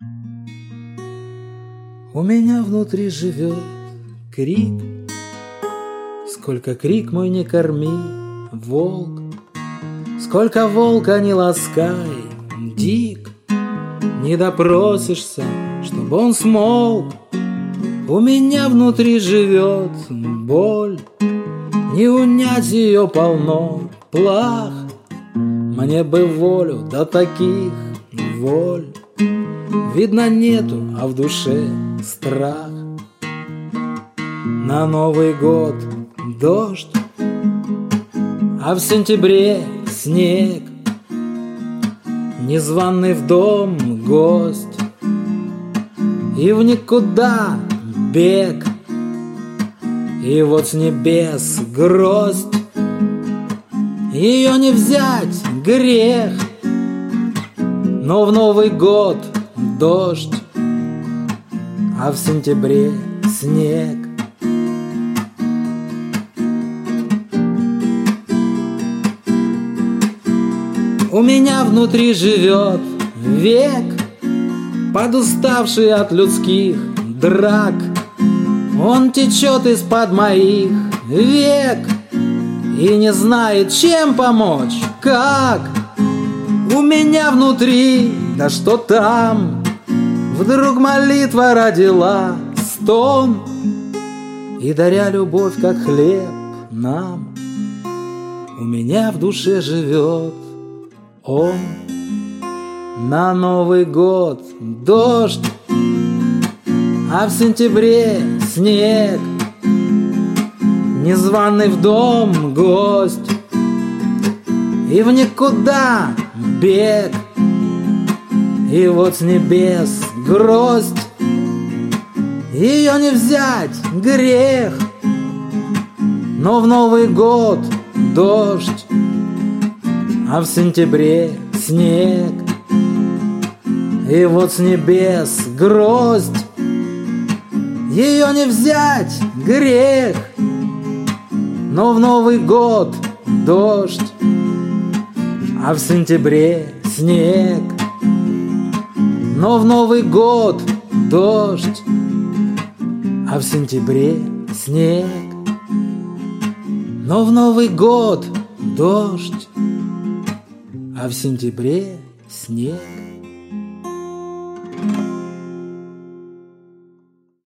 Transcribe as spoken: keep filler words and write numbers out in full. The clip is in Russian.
У меня внутри живет крик, сколько крик мой не корми, волк, сколько волка не ласкай, дик, не допросишься, чтобы он смолк. У меня внутри живет боль, не унять ее полно плах. Мне бы волю до таких воль, видно нету, а в душе страх. На Новый год дождь, а в сентябре снег, незваный в дом гость, и в никуда бег. И вот с небес гроздь, ее не взять грех, но в Новый год дождь, а в сентябре снег. У меня внутри живет век, подуставший от людских драк. Он течет из-под моих век и не знает, чем помочь, как. У меня внутри, да что там, вдруг молитва родила стон, и даря любовь, как хлеб нам, у меня в душе живет он. На Новый год дождь, а в сентябре снег, незваный в дом гость, и в никуда бег. И вот с небес гроздь, ее не взять грех, но в Новый год дождь, а в сентябре снег. И вот с небес гроздь, ее не взять грех, но в Новый год дождь, а в сентябре снег. Но в Новый год дождь, а в сентябре снег. Но в Новый год дождь, а в сентябре снег.